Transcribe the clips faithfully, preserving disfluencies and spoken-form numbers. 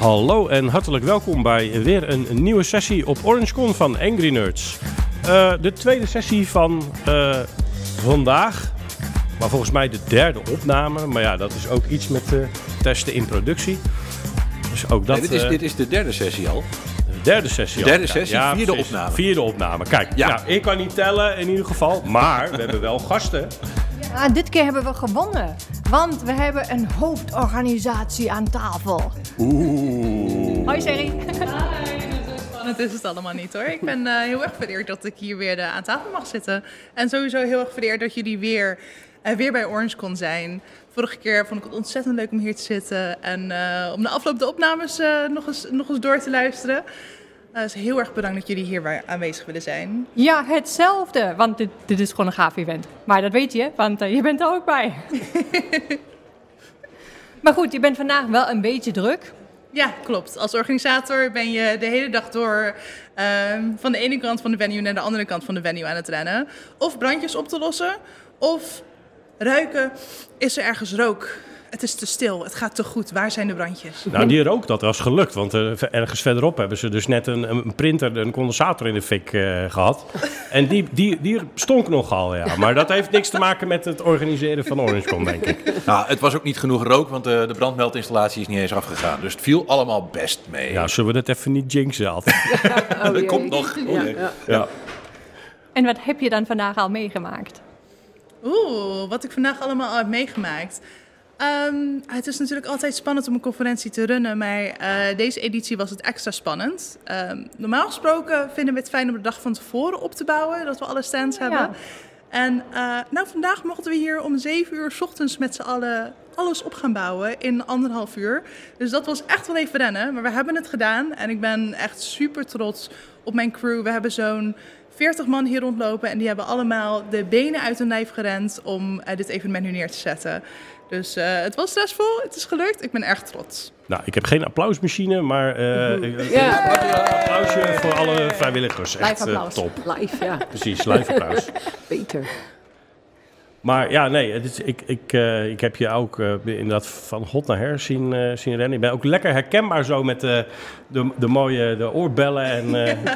Hallo en hartelijk welkom bij weer een nieuwe sessie op OrangeCon van Angry Nerds. Uh, de tweede sessie van uh, vandaag, maar volgens mij de derde opname. Maar ja, dat is ook iets met uh, testen in productie. Dus ook dat, nee, dit, is, uh, dit is de derde sessie al. De derde sessie de derde al. sessie, ja, vierde precies. opname. Vierde opname, kijk. Ja. Ja, ik kan niet tellen in ieder geval, maar we hebben wel gasten. Ja, dit keer hebben we gewonnen, want we hebben een hoofdorganisatie aan tafel. Oeh. Hoi Sherry. Hi, zo spannend is het allemaal niet hoor. Ik ben uh, heel erg vereerd dat ik hier weer uh, aan tafel mag zitten. En sowieso heel erg vereerd dat jullie weer, uh, weer bij OrangeCon zijn. Vorige keer vond ik het ontzettend leuk om hier te zitten en uh, om de afloop de opnames uh, nog, eens, nog eens door te luisteren. Uh, dus heel erg bedankt dat jullie hier aanwezig willen zijn. Ja, hetzelfde, want dit, dit is gewoon een gaaf event. Maar dat weet je, want uh, je bent er ook bij. Maar goed, je bent vandaag wel een beetje druk. Ja, klopt. Als organisator ben je de hele dag door uh, van de ene kant van de venue naar de andere kant van de venue aan het rennen. Of brandjes op te lossen, of ruiken, is er ergens rook. Het is te stil, het gaat te goed. Waar zijn de brandjes? Nou, die rook, dat was gelukt. Want uh, ergens verderop hebben ze dus net een, een printer, een condensator in de fik uh, gehad. En die, die, die stonk nogal, ja. Maar dat heeft niks te maken met het organiseren van OrangeCon, denk ik. Nou, het was ook niet genoeg rook, want uh, de brandmeldinstallatie is niet eens afgegaan. Dus het viel allemaal best mee. Ja, zullen we dat even niet jinxen altijd? Oh, dat komt nog. Ja, ja. Ja. En wat heb je dan vandaag al meegemaakt? Oeh, wat ik vandaag allemaal al heb meegemaakt. Um, het is natuurlijk altijd spannend om een conferentie te runnen, maar uh, deze editie was het extra spannend. Um, normaal gesproken vinden we het fijn om de dag van tevoren op te bouwen, dat we alle stands hebben. Ja. En uh, nou, vandaag mochten we hier om zeven uur 's ochtends met z'n allen alles op gaan bouwen in anderhalf uur. Dus dat was echt wel even rennen, maar we hebben het gedaan en ik ben echt super trots op mijn crew. We hebben zo'n veertig man hier rondlopen en die hebben allemaal de benen uit hun lijf gerend om uh, dit evenement nu neer te zetten. Dus uh, het was stressvol, het is gelukt, ik ben erg trots. Nou, ik heb geen applausmachine, maar uh, Ja. een applausje voor alle vrijwilligers. Echt Live applaus. uh, top. Live, ja. Precies, live applaus. Beter. Maar ja, nee, het is, ik, ik, uh, ik heb je ook uh, inderdaad van hot naar her zien, uh, zien rennen. Ik ben ook lekker herkenbaar zo met uh, de, de mooie de oorbellen. En, uh, ja,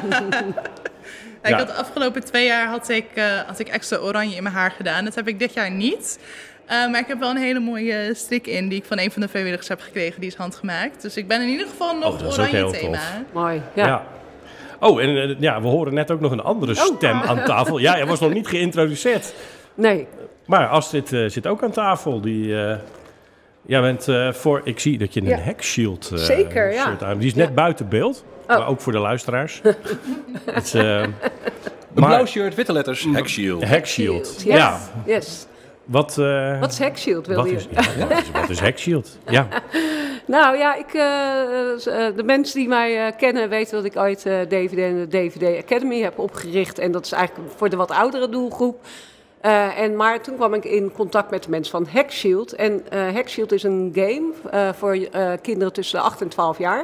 ik ja. had de afgelopen twee jaar had ik, uh, had ik extra oranje in mijn haar gedaan. Dat heb ik dit jaar niet. Uh, maar ik heb wel een hele mooie strik in die ik van een van de vrijwilligers heb gekregen. Die is handgemaakt. Dus ik ben in ieder geval nog Oh, dat is ook oranje heel thema. tof. Mooi, ja. ja. Oh, en uh, ja, we horen net ook nog een andere stem aan tafel. Ja, hij was nog niet geïntroduceerd. Nee. Maar Astrid uh, zit ook aan tafel. Die, uh, jij bent uh, voor, ik zie dat je een Ja. Hex-shield uh, Zeker, ja. shirt aan. Die is net Ja. buiten beeld. Oh. Maar ook voor de luisteraars. Het is, uh, Een maar- blauw shirt, witte letters, Hex-shield. Hex-shield. Yes. Ja. Yes. Wat, uh, Wat is Hex-shield, wil wat je? is, ja, wat is, wat is Hex-shield? Ja. Nou ja, ik, uh, de mensen die mij uh, kennen weten dat ik ooit uh, D V D en de D V D Academy heb opgericht. En dat is eigenlijk voor de wat oudere doelgroep. Uh, en, maar toen kwam ik in contact met de mensen van Hex-shield. En uh, Hex-shield is een game uh, voor uh, kinderen tussen de acht en twaalf jaar.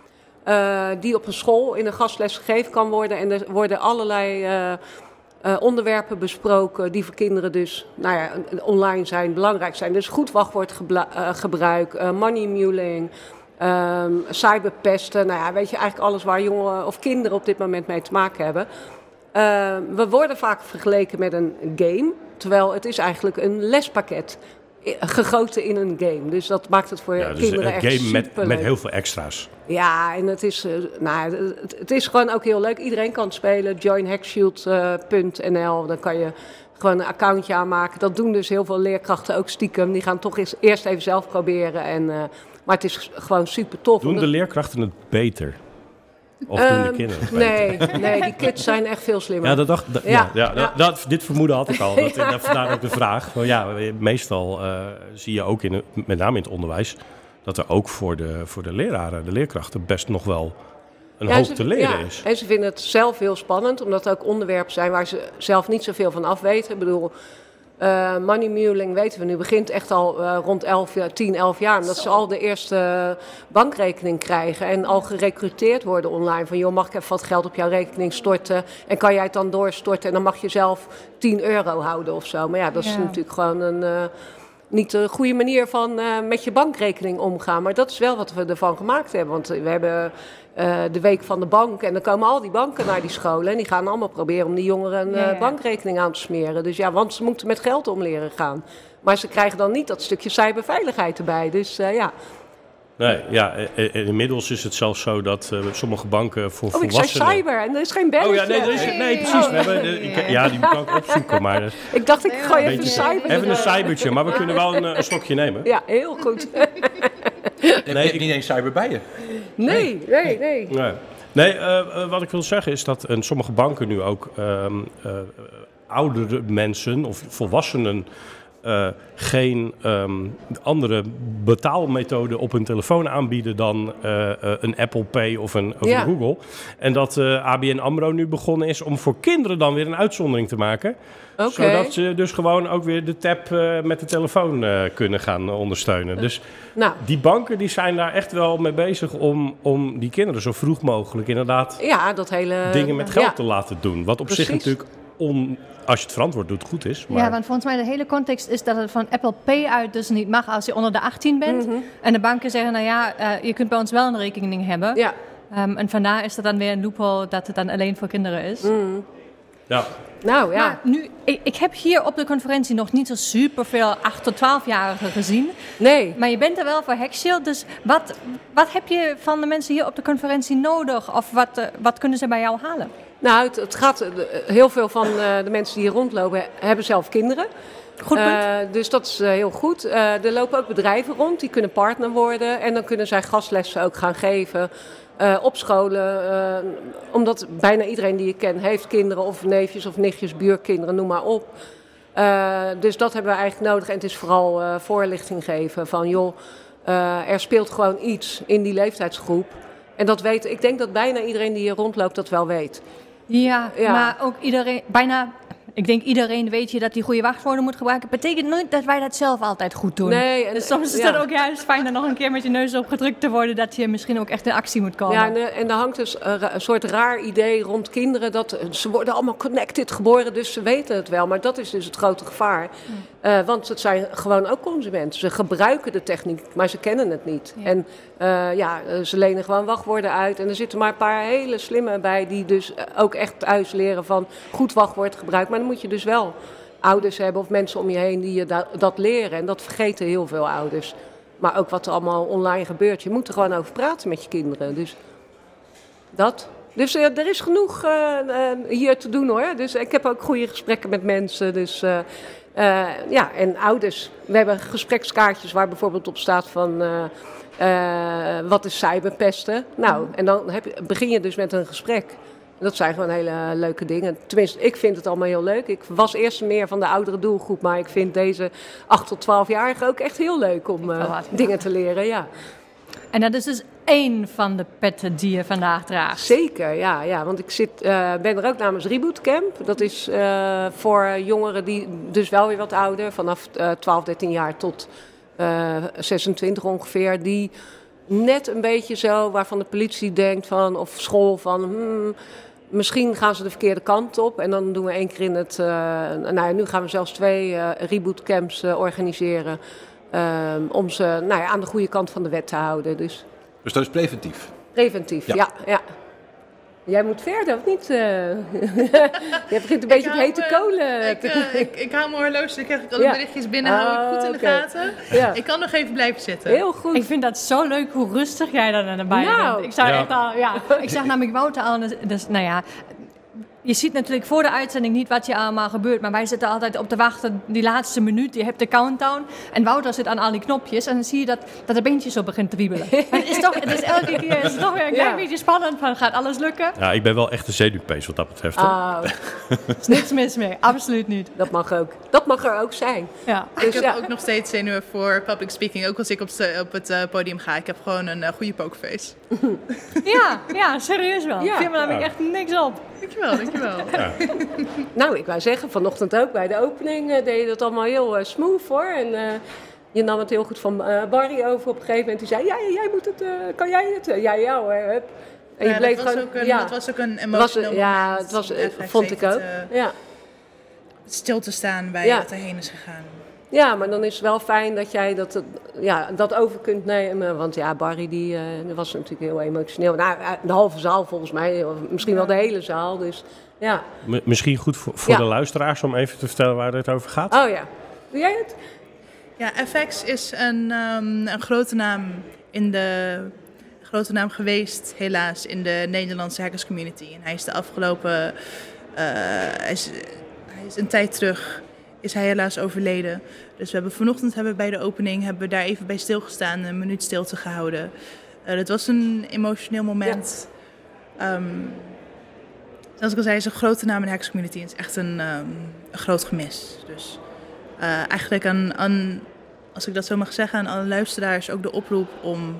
Uh, die op een school in een gastles gegeven kan worden. En er worden allerlei uh, uh, onderwerpen besproken die voor kinderen dus nou ja, online zijn, belangrijk zijn. Dus goed wachtwoordgebruik, uh, money muling, um, cyberpesten. Nou ja, weet je, eigenlijk alles waar jongeren of kinderen op dit moment mee te maken hebben. Uh, we worden vaak vergeleken met een game, terwijl het is eigenlijk een lespakket gegoten in een game. Dus dat maakt het voor Ja, dus kinderen een echt game met, superleuk. met heel veel extra's. Ja, en het is, uh, nou, het, het is gewoon ook heel leuk. Iedereen kan het spelen. join hex-shield punt n l. Dan kan je gewoon een accountje aanmaken. Dat doen dus heel veel leerkrachten ook stiekem. Die gaan toch eens, eerst even zelf proberen. En, uh, maar het is gewoon super tof. Doen de omdat... leerkrachten het beter? Of doen de Um, kinderen het beter? Nee, nee, die kids zijn echt veel slimmer. Ja, dat dacht, da- ja, Ja, ja, ja. Dat, dat, dit vermoeden had ik al. Dat, Ja. dat, vandaar ook de vraag. Maar ja, meestal uh, zie je ook, in, het- met name in het onderwijs, dat er ook voor de, voor de leraren, de leerkrachten, best nog wel een Ja, hoop ze- te leren ja, is. En ze vinden het zelf heel spannend, omdat er ook onderwerpen zijn waar ze zelf niet zoveel van af weten. Ik bedoel, uh, money muling weten we nu begint echt al uh, rond elf, tien, elf jaar. Omdat ze al de eerste bankrekening krijgen en al gerecruiteerd worden online. Van joh, mag ik even wat geld op jouw rekening storten? En kan jij het dan doorstorten? En dan mag je zelf tien euro houden of zo. Maar ja, dat is Ja. natuurlijk gewoon een... Uh, niet de goede manier van uh, met je bankrekening omgaan. Maar dat is wel wat we ervan gemaakt hebben. Want we hebben uh, de week van de bank en dan komen al die banken naar die scholen. En die gaan allemaal proberen om die jongeren een ja, ja. uh, bankrekening aan te smeren. Dus ja, want ze moeten met geld om leren gaan. Maar ze krijgen dan niet dat stukje cyberveiligheid erbij. Dus uh, ja... Nee, ja, inmiddels is het zelfs zo dat uh, sommige banken voor oh, volwassenen... Oh, ik zei cyber en er is geen belletje. Oh ja, nee, er is, nee precies. We hebben, de, ik, ja, die kan ik opzoeken, maar... Uh, ik dacht, ik gooi even een cyber. Even een cybertje, maar we kunnen wel een, een slokje nemen. Ja, heel goed. Nee, je hebt niet eens cyber bij je. Nee, nee, nee. Nee, nee uh, wat ik wil zeggen is dat uh, sommige banken nu ook uh, uh, oudere mensen of volwassenen... Uh, geen um, andere betaalmethode op hun telefoon aanbieden dan uh, uh, een Apple Pay of een, of ja. een Google. En dat uh, A B N AMRO nu begonnen is om voor kinderen dan weer een uitzondering te maken. Okay. Zodat ze dus gewoon ook weer de tab uh, met de telefoon uh, kunnen gaan uh, ondersteunen. Dus nou. die banken die zijn daar echt wel mee bezig om, om die kinderen zo vroeg mogelijk inderdaad ja, dat hele, dingen met geld ja. te laten doen. Wat op Precies. zich natuurlijk... On, als je het verantwoord doet, goed is. Maar... Ja, want volgens mij de hele context is dat het van Apple Pay uit dus niet mag als je onder de achttien bent. Mm-hmm. En de banken zeggen, nou ja, uh, je kunt bij ons wel een rekening hebben. Ja. Um, en vandaar is er dan weer een loophole dat het dan alleen voor kinderen is. Mm. Ja. Nou ja. Maar nu, ik, ik heb hier op de conferentie nog niet zo superveel acht tot twaalf-jarigen gezien. Nee. Maar je bent er wel voor Hekshield. Dus wat, wat heb je van de mensen hier op de conferentie nodig? Of wat, uh, wat kunnen ze bij jou halen? Nou, het, het gaat, heel veel van uh, de mensen die hier rondlopen hebben zelf kinderen. Goed punt. Uh, dus dat is uh, heel goed. Uh, er lopen ook bedrijven rond, die kunnen partner worden. En dan kunnen zij gastlessen ook gaan geven uh, op scholen. Uh, omdat bijna iedereen die je kent heeft kinderen of neefjes of nichtjes, buurkinderen, noem maar op. Uh, dus dat hebben we eigenlijk nodig. En het is vooral uh, voorlichting geven van joh, uh, er speelt gewoon iets in die leeftijdsgroep. En dat weet, ik denk dat bijna iedereen die hier rondloopt dat wel weet. Ja, ja, maar ook iedereen, bijna, ik denk iedereen weet je dat die goede wachtwoorden moet gebruiken. Betekent nooit dat wij dat zelf altijd goed doen. Nee, en, dus soms is ja. het ook juist fijn om nog een keer met je neus opgedrukt te worden, dat je misschien ook echt in actie moet komen. Ja, en, en er hangt dus een soort raar idee rond kinderen, dat ze worden allemaal connected geboren, dus ze weten het wel. Maar dat is dus het grote gevaar. Uh, want het zijn gewoon ook consumenten. Ze gebruiken de techniek, maar ze kennen het niet. Ja. En uh, ja, ze lenen gewoon wachtwoorden uit. En er zitten maar een paar hele slimme bij die dus ook echt thuis leren van goed wachtwoord gebruik. Maar dan moet je dus wel ouders hebben of mensen om je heen die je da- dat leren. En dat vergeten heel veel ouders. Maar ook wat er allemaal online gebeurt. Je moet er gewoon over praten met je kinderen. Dus dat... Dus uh, er is genoeg uh, uh, hier te doen hoor. Dus ik heb ook goede gesprekken met mensen. Dus uh, uh, ja, en ouders. We hebben gesprekskaartjes waar bijvoorbeeld op staat van uh, uh, wat is cyberpesten? Nou, en dan heb je, begin je dus met een gesprek. Dat zijn gewoon hele leuke dingen. Tenminste, ik vind het allemaal heel leuk. Ik was eerst meer van de oudere doelgroep, maar ik vind deze acht tot twaalf-jarigen ook echt heel leuk om uh, dingen te leren. Ja. En dat is dus één van de petten die je vandaag draagt. Zeker, ja. ja want ik zit, uh, ben er ook namens Reboot Camp. Dat is uh, voor jongeren die dus wel weer wat ouder, vanaf uh, twaalf, dertien jaar tot uh, zesentwintig ongeveer. Die net een beetje zo, waarvan de politie denkt van, of school van, hmm, misschien gaan ze de verkeerde kant op. En dan doen we één keer in het, uh, nou ja, nu gaan we zelfs twee uh, Reboot Camps uh, organiseren. Um, om ze nou ja, aan de goede kant van de wet te houden. Dus, dus dat is preventief? Preventief, ja. ja, ja. Jij moet verder, of niet? Uh, je begint een beetje op hete me, kolen. Ik, uh, ik, ik hou mijn horloge, dan krijg ik alle ja. berichtjes binnen, oh, hou ik goed in okay. de gaten. Ja. Ik kan nog even blijven zitten. Heel goed. Ik vind dat zo leuk hoe rustig jij dan erbij nou. bent. Ik zou ja. echt al, ja. Ik zag namelijk Wouter al, dus, dus nou ja... Je ziet natuurlijk voor de uitzending niet wat je allemaal gebeurt, maar wij zitten altijd op te wachten die laatste minuut. Je hebt de countdown en Wouter zit aan al die knopjes en dan zie je dat, dat het beentje zo begint te wiebelen. Maar het is toch, het is elke keer het is toch weer een klein ja. beetje spannend van gaat alles lukken? Ja, ik ben wel echt een zenuwpees wat dat betreft. Oh. Er is niks mis mee, absoluut niet. Dat mag ook. Dat mag er ook zijn. Ja. Dus ik heb ja. ook nog steeds zenuwen voor public speaking, ook als ik op, op het uh, podium ga. Ik heb gewoon een uh, goede pokerface. Ja, ja, serieus wel. Ja. Ik vind me namelijk ja. echt niks op. Dankjewel, dankjewel. Ja. Nou, ik wou zeggen, vanochtend ook bij de opening uh, deed je dat allemaal heel uh, smooth hoor. En uh, je nam het heel goed van uh, Barry over op een gegeven moment. Die zei, ja, jij moet het, uh, kan jij het? Uh, ja, ja hoor, hup. En ja, je bleef dat, was gewoon, ook een, ja. dat was ook een emotional was, ja, moment. het was, uh, vond ik ook. Uh, ja. Stil te staan bij ja. wat er heen is gegaan. Ja, maar dan is het wel fijn dat jij dat, ja, dat over kunt nemen. Want ja, Barry die, uh, die was natuurlijk heel emotioneel. Nou, de halve zaal volgens mij, of misschien wel de hele zaal. Dus, ja. M- misschien goed voor, voor ja. de luisteraars om even te vertellen waar het over gaat. Oh ja, doe jij het? Ja, F X is een, um, een grote naam in de grote naam geweest, helaas, in de Nederlandse hackerscommunity. En hij is de afgelopen, uh, hij, is, hij is een tijd terug, is hij helaas overleden. Dus we hebben vanochtend hebben we bij de opening hebben we daar even bij stilgestaan, een minuut stilte gehouden. Uh, dat was een emotioneel moment. Ja. Um, zoals ik al zei, is een grote naam in de hackerscommunity. Het is echt een, um, een groot gemis. Dus uh, eigenlijk aan, aan, als ik dat zo mag zeggen, aan alle luisteraars ook de oproep om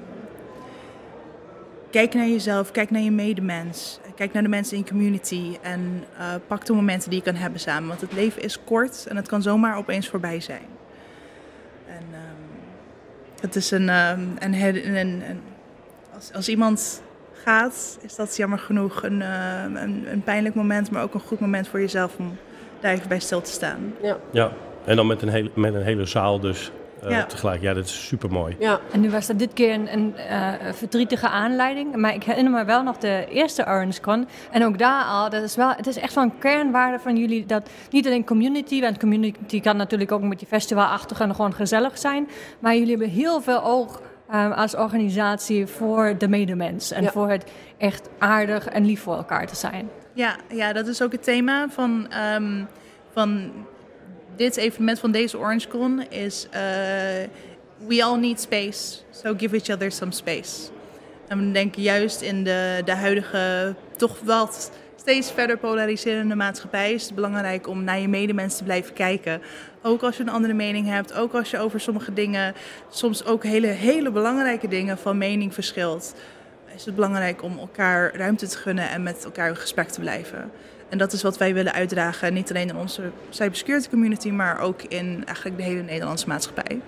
kijk naar jezelf, kijk naar je medemens. Kijk naar de mensen in je community. En uh, pak de momenten die je kan hebben samen. Want het leven is kort en het kan zomaar opeens voorbij zijn. En um, het is een... Um, een, een, een, een als, als iemand gaat, is dat jammer genoeg een, uh, een, een pijnlijk moment. Maar ook een goed moment voor jezelf om daar even bij stil te staan. Ja, ja. En dan met een, hele, met een hele zaal dus. Uh, ja. Tegelijk, ja, dat is super mooi. Ja. En nu was dat dit keer een, een uh, verdrietige aanleiding. Maar ik herinner me wel nog de eerste OrangeCon. En ook daar al, dat is wel, het is echt wel een kernwaarde van jullie. Dat niet alleen community, want community kan natuurlijk ook met je festivalachtig en gewoon gezellig zijn. Maar jullie hebben heel veel oog um, als organisatie voor de medemens. En ja. voor het echt aardig en lief voor elkaar te zijn. Ja, ja, dat is ook het thema van... Um, van dit evenement van deze OrangeCon is uh, we all need space, so give each other some space. En we denken juist in de, de huidige toch wat steeds verder polariserende maatschappij is het belangrijk om naar je medemens te blijven kijken. Ook als je een andere mening hebt, ook als je over sommige dingen, soms ook hele, hele belangrijke dingen van mening verschilt. Is het belangrijk om elkaar ruimte te gunnen en met elkaar in gesprek te blijven. En dat is wat wij willen uitdragen, niet alleen in onze cybersecurity community, maar ook in eigenlijk de hele Nederlandse maatschappij.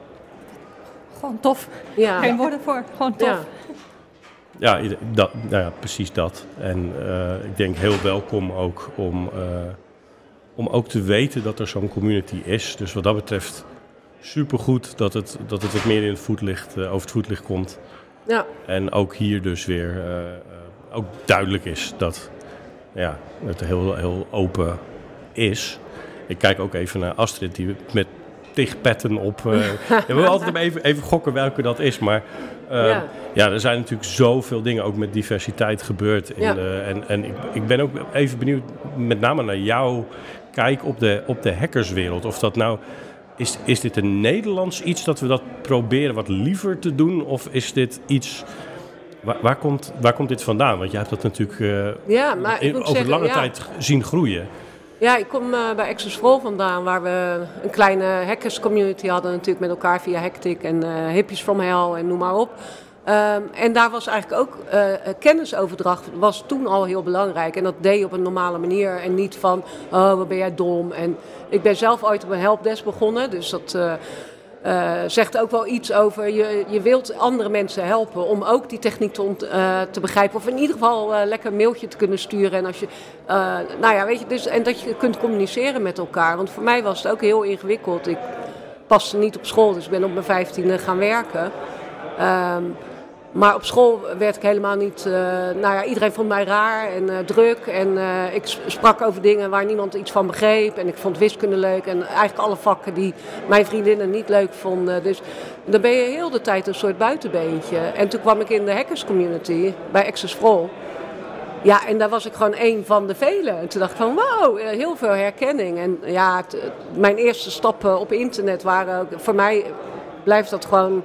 Gewoon tof. Ja. Geen woorden voor, gewoon tof. Ja. Ja, dat, nou ja, precies dat. En uh, ik denk heel welkom ook om, uh, om ook te weten dat er zo'n community is. Dus wat dat betreft supergoed dat het, dat het wat meer in het voetlicht, uh, over het voetlicht komt. Ja. En ook hier dus weer uh, uh, ook duidelijk is dat ja, het heel, heel open is. Ik kijk ook even naar Astrid die met tig petten op... Uh, we willen altijd even, even gokken welke dat is, maar... Uh, ja. ja, er zijn natuurlijk zoveel dingen ook met diversiteit gebeurd. In ja. de, en en ik, ik ben ook even benieuwd, met name naar jouw kijk op de, op de hackerswereld. Of dat nou... Is, is dit een Nederlands iets dat we dat proberen wat liever te doen? Of is dit iets... Waar, waar, komt, waar komt dit vandaan? Want jij hebt dat natuurlijk uh, ja, maar in, over zeggen, lange ja. tijd zien groeien. Ja, ik kom uh, bij Access for All vandaan, waar we een kleine hackers community hadden natuurlijk met elkaar via Hectic en uh, Hippies from Hell en noem maar op. Um, en daar was eigenlijk ook uh, kennisoverdracht was toen al heel belangrijk. En dat deed je op een normale manier en niet van, oh wat ben jij dom. En ik ben zelf ooit op een helpdesk begonnen, dus dat... Uh, Uh, zegt ook wel iets over, je, je wilt andere mensen helpen om ook die techniek te, ont, uh, te begrijpen. Of in ieder geval uh, lekker een mailtje te kunnen sturen. En, als je, uh, nou ja, weet je, dus, en dat je kunt communiceren met elkaar. Want voor mij was het ook heel ingewikkeld. Ik paste niet op school, dus ik ben op mijn vijftiende gaan werken. Um, Maar op school werd ik helemaal niet... Uh, nou ja, iedereen vond mij raar en uh, druk. En uh, ik sprak over dingen waar niemand iets van begreep. En ik vond wiskunde leuk. En eigenlijk alle vakken die mijn vriendinnen niet leuk vonden. Dus dan ben je heel de tijd een soort buitenbeentje. En toen kwam ik in de hackerscommunity bij Access for All. Ja, en daar was ik gewoon één van de velen. En toen dacht ik van, wow, heel veel herkenning. En ja, t- mijn eerste stappen op internet waren... Voor mij blijft dat gewoon...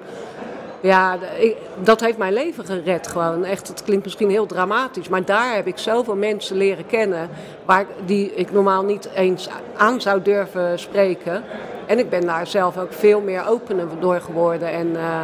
Ja, ik, dat heeft mijn leven gered gewoon. Echt, het klinkt misschien heel dramatisch. Maar daar heb ik zoveel mensen leren kennen... Waar, die ik normaal niet eens aan zou durven spreken. En ik ben daar zelf ook veel meer opener door geworden. En uh,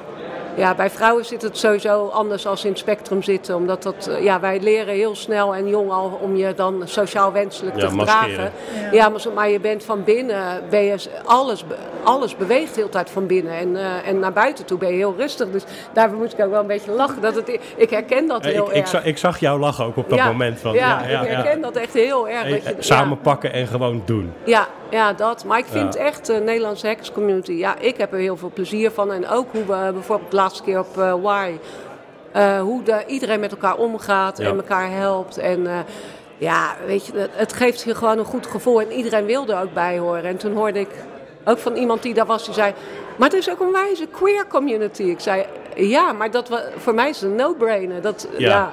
ja, bij vrouwen zit het sowieso anders als in het spectrum zitten. Omdat dat, uh, ja, wij leren heel snel en jong al om je dan sociaal wenselijk ja, te gedragen. maskeren. Ja, ja maar, maar je bent van binnen, ben je alles, alles beweegt de hele tijd van binnen. En, uh, en naar buiten toe ben je heel rustig. Dus daarvoor moet ik ook wel een beetje lachen. Dat het, ik herken dat heel ik, erg. Ik zag, ik zag jou lachen ook op dat ja, moment. Van, ja, ja, ja, ik herken ja. dat echt heel erg. Hey, dat je, samen ja. pakken en gewoon doen. Ja, Ja, dat. Maar ik vind Ja. echt de Nederlandse hackerscommunity... Ja, ik heb er heel veel plezier van. En ook hoe we bijvoorbeeld de laatste keer op uh, Y... Uh, hoe de, iedereen met elkaar omgaat Ja. en elkaar helpt. En uh, ja, weet je, het, het geeft je gewoon een goed gevoel. En iedereen wilde er ook bij horen. En toen hoorde ik ook van iemand die daar was, die zei... Maar het is ook een wijze queer community. Ik zei, ja, maar dat we, voor mij is het een no-brainer. Dat, Ja. ja.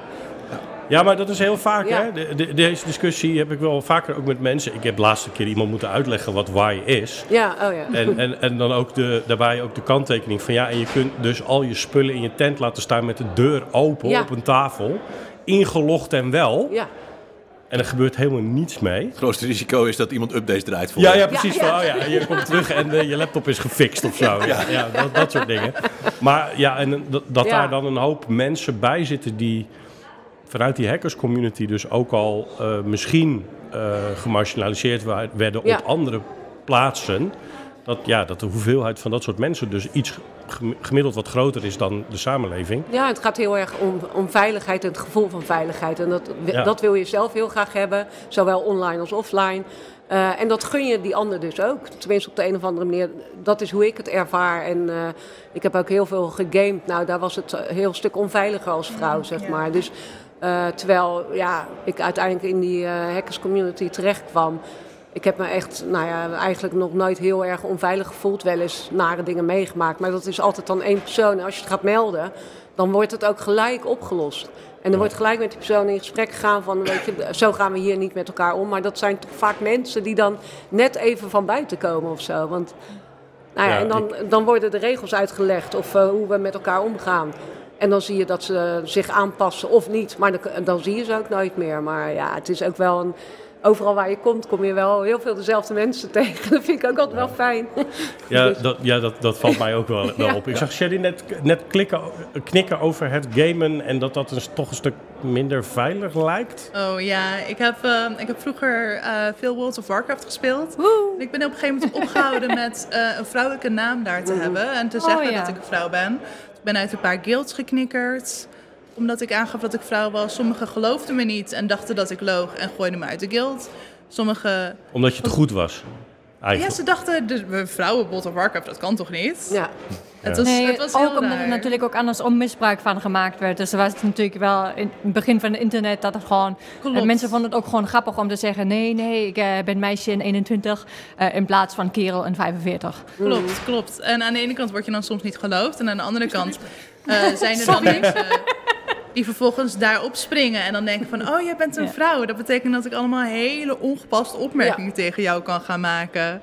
Ja, maar dat is heel vaak, Ja. hè? De, de, deze discussie heb ik wel vaker ook met mensen. Ik heb de laatste keer iemand moeten uitleggen wat Y is. Ja, oh ja. En, en, en dan ook de, daarbij ook de kanttekening van ja, en je kunt dus al je spullen in je tent laten staan met de deur open Ja. op een tafel. Ingelogd en wel. Ja. En er gebeurt helemaal niets mee. Het grootste risico is dat iemand updates draait voor Ja, je. ja, precies. Ja, ja. Van, oh ja, je komt terug en uh, je laptop is gefixt of zo. Ja, ja dat, dat soort dingen. Maar ja, en dat, dat Ja. daar dan een hoop mensen bij zitten die vanuit die hackerscommunity dus ook al uh, misschien uh, gemarginaliseerd wa- werden Ja. op andere plaatsen. Dat, ja, dat de hoeveelheid van dat soort mensen dus iets gem- gemiddeld wat groter is dan de samenleving. Ja, het gaat heel erg om, om veiligheid en het gevoel van veiligheid. En dat, Ja. dat wil je zelf heel graag hebben, zowel online als offline. Uh, en dat gun je die ander dus ook. Tenminste op de een of andere manier. Dat is hoe ik het ervaar. En uh, ik heb ook heel veel gegamed. Nou, daar was het een heel stuk onveiliger als vrouw, zeg Ja. maar. Dus, uh, terwijl ja, ik uiteindelijk in die uh, hackerscommunity terecht kwam. Ik heb me echt, nou ja, eigenlijk nog nooit heel erg onveilig gevoeld. Wel eens nare dingen meegemaakt. Maar dat is altijd dan één persoon. En als je het gaat melden, dan wordt het ook gelijk opgelost. En er wordt gelijk met die persoon in gesprek gegaan van, weet je, zo gaan we hier niet met elkaar om. Maar dat zijn toch vaak mensen die dan net even van buiten komen of zo. Want, nou ja, Ja, en dan, dan worden de regels uitgelegd of uh, hoe we met elkaar omgaan. En dan zie je dat ze zich aanpassen of niet. Maar dan, dan zie je ze ook nooit meer. Maar ja, het is ook wel een... Overal waar je komt, kom je wel heel veel dezelfde mensen tegen. Dat vind ik ook altijd wel fijn. Ja, Dus- dat, ja dat, dat valt mij ook wel, wel Ja. op. Ik zag Shelly net, net klikken, knikken over het gamen en dat dat dus toch een stuk minder veilig lijkt. Oh ja, ik heb, uh, ik heb vroeger uh, veel World of Warcraft gespeeld. En ik ben op een gegeven moment opgehouden met uh, een vrouwelijke naam daar te hebben. En te zeggen Oh, ja. dat ik een vrouw ben. Ik ben uit een paar guilds geknikkerd. Omdat ik aangaf dat ik vrouw was. Sommigen geloofden me niet en dachten dat ik loog en gooiden me uit de guild. Sommigen... Omdat je te goed was. Ja, Eigenlijk. ze dachten, de, we vrouwen World of Warcraft, dat kan toch niet? Ja. Het was, Nee, het was ook heel omdat raar. er natuurlijk ook andersom misbruik van gemaakt werd. Dus er was het natuurlijk wel in het begin van het internet dat het gewoon... Klopt. eh, mensen vonden het ook gewoon grappig om te zeggen... nee, nee, ik uh, ben meisje in eenentwintig uh, in plaats van kerel in vijfenveertig. Klopt, klopt. En aan de ene kant word je dan soms niet geloofd. En aan de andere kant uh, zijn er dan mensen die vervolgens daarop springen. En dan denken van, oh, jij bent een Ja. vrouw. Dat betekent dat ik allemaal hele ongepaste opmerkingen tegen jou kan gaan maken.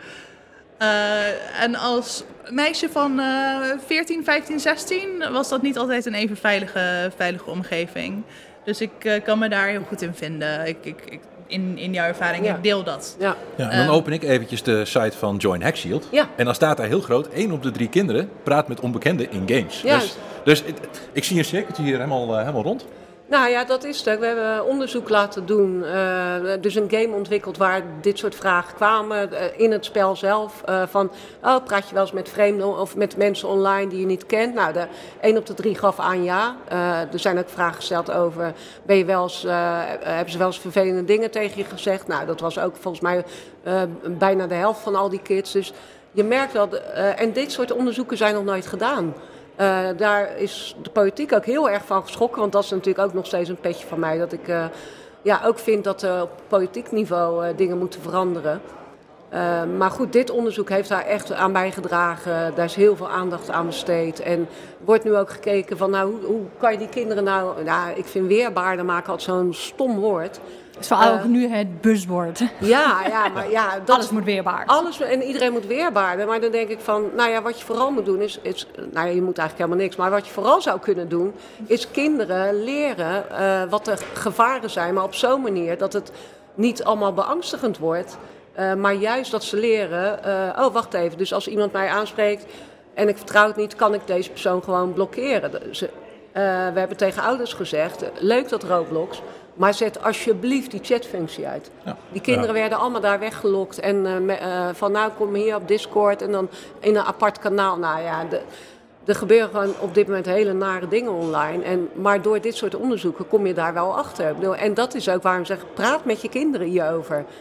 Uh, en als meisje van uh, veertien, vijftien, zestien was dat niet altijd een even veilige, veilige omgeving. Dus ik uh, kan me daar heel goed in vinden. Ik, ik, ik, in, in jouw ervaring, Ja. ik deel dat. Ja. Ja, en dan open ik eventjes de site van Join Hack Shield. Ja. En dan staat daar heel groot, één op de drie kinderen praat met onbekenden in games. Juist. Dus, dus het- ik zie een cirkeltje hier helemaal, uh, helemaal rond. Nou ja, dat is het. We hebben onderzoek laten doen. Uh, dus een game ontwikkeld waar dit soort vragen kwamen. Uh, in het spel zelf. Uh, van, oh, praat je wel eens met vreemden of met mensen online die je niet kent? Nou, de één op de drie gaf aan ja. Uh, er zijn ook vragen gesteld over, ben je wel eens, uh, hebben ze wel eens vervelende dingen tegen je gezegd? Nou, dat was ook volgens mij uh, bijna de helft van al die kids. Dus je merkt wel, uh, en dit soort onderzoeken zijn nog nooit gedaan. Uh, daar is de politiek ook heel erg van geschrokken. Want dat is natuurlijk ook nog steeds een petje van mij. Dat ik uh, ja, ook vind dat uh, op politiek niveau uh, dingen moeten veranderen. Uh, maar goed, dit onderzoek heeft daar echt aan bijgedragen. Daar is heel veel aandacht aan besteed. En wordt nu ook gekeken van, nou, hoe, hoe kan je die kinderen nou... Nou, ik vind weerbaarder maken altijd zo'n stom woord. Het is vooral Uh, ook nu het buzzwoord. Ja, ja, maar ja... Dat, Alles moet weerbaar. Alles en iedereen moet weerbaarder. Maar dan denk ik van, nou ja, wat je vooral moet doen is, is... Nou ja, je moet eigenlijk helemaal niks. Maar wat je vooral zou kunnen doen, is kinderen leren uh, wat de gevaren zijn. Maar op zo'n manier dat het niet allemaal beangstigend wordt. Uh, maar juist dat ze leren, uh, oh wacht even. Dus als iemand mij aanspreekt en ik vertrouw het niet, kan ik deze persoon gewoon blokkeren. Ze, uh, we hebben tegen ouders gezegd, leuk dat Roblox... Maar zet alsjeblieft die chatfunctie uit. Ja. Die kinderen Ja. werden allemaal daar weggelokt. En uh, me, uh, van nou kom hier op Discord en dan in een apart kanaal. Nou ja, de, er gebeuren gewoon op dit moment hele nare dingen online. En, maar door dit soort onderzoeken kom je daar wel achter. Ik bedoel, en dat is ook waarom ik zeg, praat met je kinderen hierover.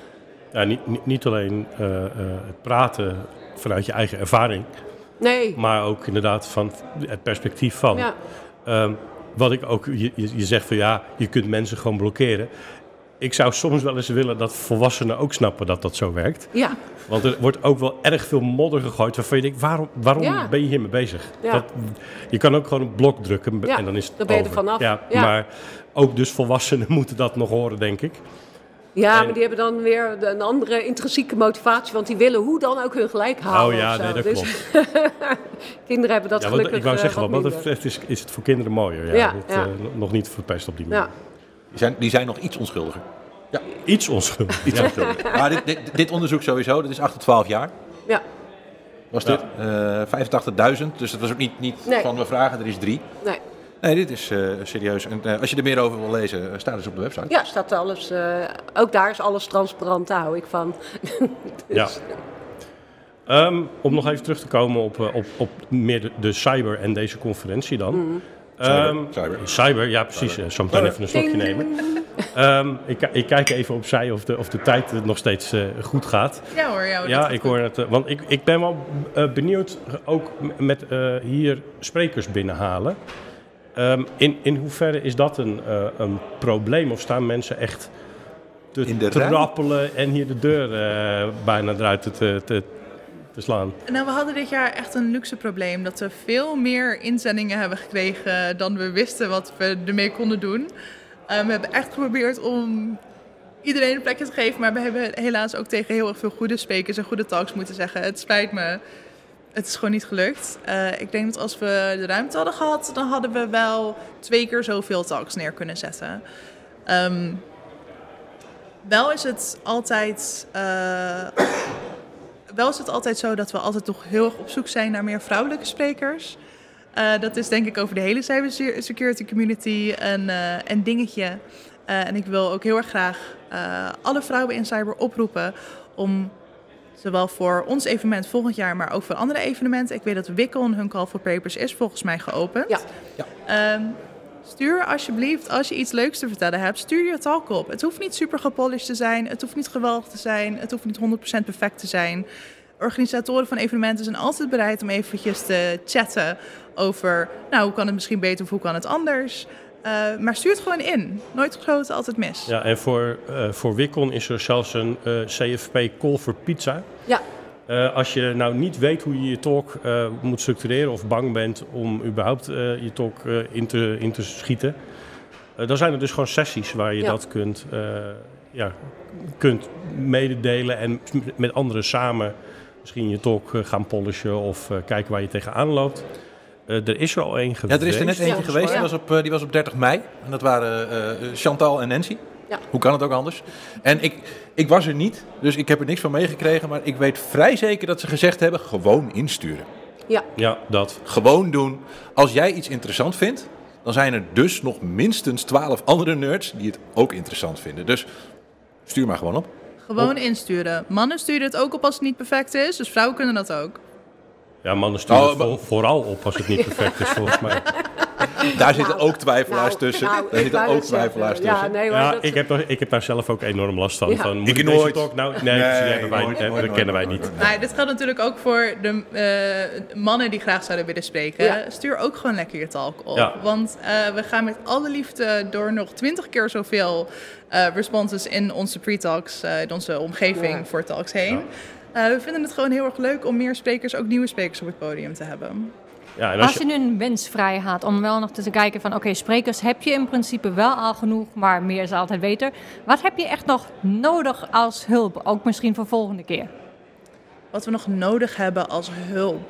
Ja, niet, niet, niet alleen uh, uh, het praten vanuit je eigen ervaring, Nee. maar ook inderdaad van het perspectief van. Ja. Um, wat ik ook, je, je zegt van ja, je kunt mensen gewoon blokkeren. Ik zou soms wel eens willen dat volwassenen ook snappen dat dat zo werkt. Ja. Want er wordt ook wel erg veel modder gegooid waarvan je denkt, waarom, waarom Ja. ben je hiermee bezig? Ja. Dat, je kan ook gewoon een blok drukken Ja, en dan is het dan ben je over. er vanaf. Ja, Ja. Maar ook dus volwassenen moeten dat nog horen, denk ik. Ja, En- maar die hebben dan weer de- een andere intrinsieke motivatie, want die willen hoe dan ook hun gelijk halen. Oh ja, of zo. nee, dat Dus klopt. kinderen hebben dat Ja, want gelukkig ik wou eh, zeggen, wat wat dat minder. betreft is, is het voor kinderen mooier. Ja, Ja, Dit, ja. eh, nog niet verpest op die manier. Ja. Die zijn, die zijn nog iets onschuldiger. Iets onschuldig. Iets onschuldiger. Maar dit, dit, dit onderzoek sowieso, dat is acht tot twaalf jaar. Ja, Was Ja. dit? Eh vijfentachtigduizend, dus dat was ook niet, niet Nee. van we vragen, er is drie. nee. Nee, dit is eh, serieus. En eh, als je er meer over wil lezen, uh, staat dus op de website. Ja, staat alles. eh, ook daar is alles transparant, daar hou ik van. Ja. Um, om nog even terug te komen op, uh, op, op meer de, de cyber en deze conferentie dan. Mm. Cyber, Um, cyber. cyber, ja precies. Uh, zo meteen even een slokje Ding. nemen. Um, ik, ik kijk even opzij of de, of de tijd uh, nog steeds uh, goed gaat. Ja hoor, ja, hoor, Ja, dat ik gaat hoor het. uh, Want ik, ik ben wel uh, benieuwd, uh, ook m- met uh, hier sprekers binnenhalen. Um, in, in hoeverre is dat een, uh, een probleem? Of staan mensen echt te In de rij? trappelen en hier de deur uh, bijna eruit te, te, te, te slaan? Nou, we hadden dit jaar echt een luxe probleem. Dat we veel meer inzendingen hebben gekregen dan we wisten wat we ermee konden doen. Um, we hebben echt geprobeerd om iedereen een plekje te geven. Maar we hebben helaas ook tegen heel erg veel goede sprekers en goede talks moeten zeggen. Het spijt me, het is gewoon niet gelukt. Uh, ik denk dat als we de ruimte hadden gehad, dan hadden we wel twee keer zoveel talks neer kunnen zetten. Um, wel is het altijd... Uh, Wel is het altijd zo dat we altijd toch heel erg op zoek zijn naar meer vrouwelijke sprekers. Uh, dat is denk ik over de hele cybersecurity community een, uh, een dingetje. Uh, en ik wil ook heel erg graag uh, alle vrouwen in cyber oproepen om zowel voor ons evenement volgend jaar, maar ook voor andere evenementen. Ik weet dat Wicon, hun call for papers, is volgens mij geopend. Ja. Ja. Um, Stuur alsjeblieft, als je iets leuks te vertellen hebt, stuur je talk op. Het hoeft niet super gepolished te zijn, het hoeft niet geweldig te zijn, het hoeft niet honderd procent perfect te zijn. Organisatoren van evenementen zijn altijd bereid om eventjes te chatten over, nou, hoe kan het misschien beter of hoe kan het anders. Uh, maar stuur het gewoon in. Nooit gesloten, altijd mis. Ja, en voor, uh, voor Wicon is er zelfs een uh, C F P call for pizza. Ja. Uh, als je nou niet weet hoe je je talk uh, moet structureren of bang bent om überhaupt uh, je talk uh, in, te, in te schieten, uh, dan zijn er dus gewoon sessies waar je Ja. dat kunt, uh, ja, kunt mededelen en met anderen samen misschien je talk uh, gaan polishen of uh, kijken waar je tegenaan loopt. Uh, er is er al één Ja, geweest. er is er net eentje Ja. geweest, die Ja. was, op, uh, die was op dertig mei. En dat waren uh, Chantal en Nancy. Ja. Hoe kan het ook anders? En ik, ik was er niet, dus ik heb er niks van meegekregen. Maar ik weet vrij zeker dat ze gezegd hebben, gewoon insturen. Ja. Ja, dat. Gewoon doen. Als jij iets interessant vindt, dan zijn er dus nog minstens twaalf andere nerds die het ook interessant vinden. Dus stuur maar gewoon op. Gewoon insturen. Mannen sturen het ook op als het niet perfect is, dus vrouwen kunnen dat ook. Ja, mannen sturen Oh, het voor- vooral op als het niet perfect is, volgens mij. Daar zitten ook twijfelaars Nou, tussen. nou, Daar ik zitten wou ook het zeggen. twijfelaars Ja, tussen. nee, maar Ja, dat- ik heb, daar- ik heb daar zelf ook enorm last van. Ja. van moet Ik ik deze nooit. talk nou? Nee, nee, die hebben wij, nooit, nee, nooit, dat kennen wij nooit, niet. nooit. Nou, dit geldt natuurlijk ook voor de uh, mannen die graag zouden willen spreken. Ja. Stuur ook gewoon lekker je talk op. Ja. Want uh, we gaan met alle liefde door nog twintig keer zoveel uh, responses in onze pre-talks, uh, in onze omgeving Ja. voor talks heen. Uh, we vinden het gewoon heel erg leuk om meer sprekers, ook nieuwe sprekers op het podium te hebben. Ja, en als Als je nu een wens vrij had om wel nog te kijken van... oké, sprekers heb je in principe wel al genoeg, maar meer is altijd beter. Wat heb je echt nog nodig als hulp? Ook misschien voor volgende keer. Wat we nog nodig hebben als hulp.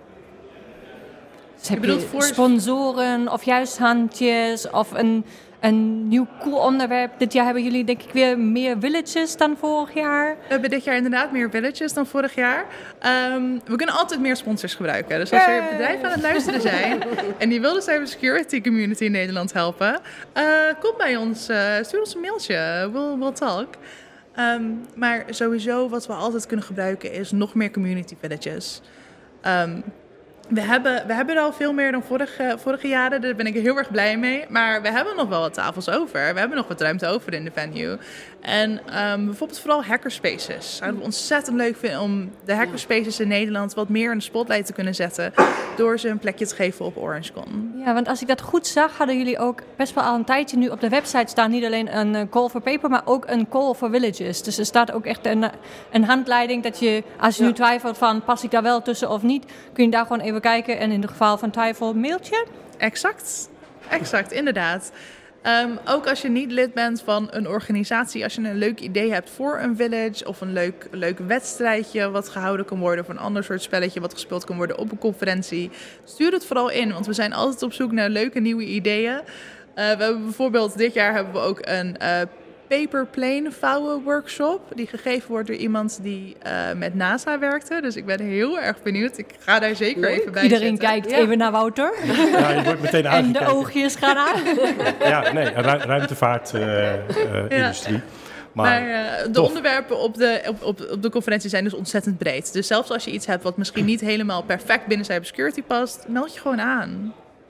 Dus heb bedoelt je voor- sponsoren of juist handjes of een, een nieuw cool onderwerp? Dit jaar hebben jullie denk ik weer meer villages dan vorig jaar. We hebben dit jaar inderdaad meer villages dan vorig jaar. Um, we kunnen altijd meer sponsors gebruiken. Dus als er Yay. bedrijven aan het luisteren zijn en die willen de cybersecurity community in Nederland helpen, uh, kom bij ons, uh, stuur ons een mailtje, we'll, we'll talk. Um, maar sowieso wat we altijd kunnen gebruiken is nog meer community villages. Um, We hebben, we hebben er al veel meer dan vorige, vorige jaren. Daar ben ik heel erg blij mee. Maar we hebben nog wel wat tafels over. We hebben nog wat ruimte over in de venue. En um, bijvoorbeeld vooral hackerspaces. Zouden we ontzettend leuk vinden om de hackerspaces in Nederland wat meer in de spotlight te kunnen zetten. Door ze een plekje te geven op OrangeCon. Ja, want als ik dat goed zag, hadden jullie ook best wel al een tijdje nu op de website staan. Niet alleen een uh, call for paper, maar ook een call for villages. Dus er staat ook echt een, een handleiding dat je, als je ja. nu twijfelt van pas ik daar wel tussen of niet, kun je daar gewoon even kijken en in het geval van twijfel mailtje. Exact, exact, inderdaad. Um, ook als je niet lid bent van een organisatie, als je een leuk idee hebt voor een village of een leuk, leuk wedstrijdje wat gehouden kan worden of een ander soort spelletje wat gespeeld kan worden op een conferentie, stuur het vooral in, want we zijn altijd op zoek naar leuke nieuwe ideeën. Uh, we hebben bijvoorbeeld dit jaar hebben we ook een uh, paperplane vouwen workshop die gegeven wordt door iemand die uh, met NASA werkte. Dus ik ben heel erg benieuwd. Ik ga daar zeker Leuk. even bij Iedereen zetten. kijkt Ja. even naar Wouter. Ja, je wordt meteen En aangekeken. de oogjes gaan aan. Ja, nee, ru- ruimtevaartindustrie. Uh, uh, Maar, maar maar uh, de tof. onderwerpen op de, op, op, op de conferentie zijn dus ontzettend breed. Dus zelfs als je iets hebt wat misschien niet helemaal perfect binnen cybersecurity past, meld je gewoon aan.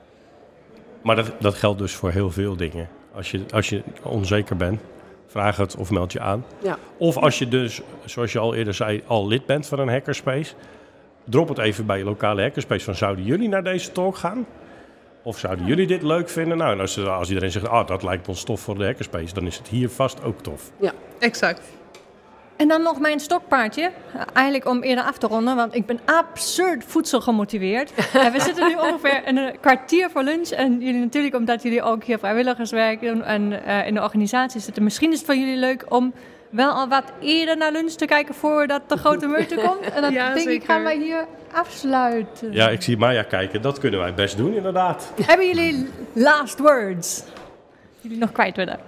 Maar dat, dat geldt dus voor heel veel dingen. Als je, als je onzeker bent, vraag het of meld je aan. Ja. Of als je dus, zoals je al eerder zei, al lid bent van een hackerspace, drop het even bij je lokale hackerspace van zouden jullie naar deze talk gaan? Of zouden jullie dit leuk vinden? Nou, en als, als iedereen zegt, ah, dat lijkt ons tof voor de hackerspace, dan is het hier vast ook tof. Ja. Exact. En dan nog mijn stokpaardje. Eigenlijk om eerder af te ronden, want ik ben absurd voedselgemotiveerd. En we zitten nu ongeveer een kwartier voor lunch. En jullie natuurlijk, omdat jullie ook hier vrijwilligerswerk doen en uh, in de organisatie zitten. Misschien is het voor jullie leuk om wel al wat eerder naar lunch te kijken voordat de grote meute komt. En dan Ja, denk zeker. ik, gaan wij hier afsluiten. Ja, ik zie Maya kijken. Dat kunnen wij best doen, inderdaad. Hebben jullie last words? Jullie nog kwijt willen?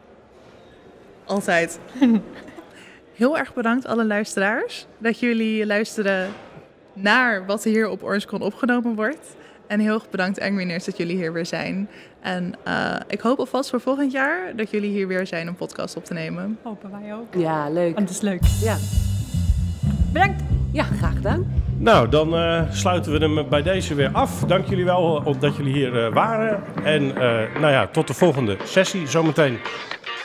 Altijd. Heel erg bedankt alle luisteraars dat jullie luisteren naar wat hier op OrangeCon opgenomen wordt. En heel erg bedankt Angry Nerds dat jullie hier weer zijn. En uh, ik hoop alvast voor volgend jaar dat jullie hier weer zijn om podcast op te nemen. Hopen wij ook. Ja, leuk. Want het is leuk. Ja, Bedankt. ja graag gedaan. Nou, dan uh, sluiten we hem bij deze weer af. Dank jullie wel dat jullie hier uh, waren. En uh, nou ja, tot de volgende sessie zometeen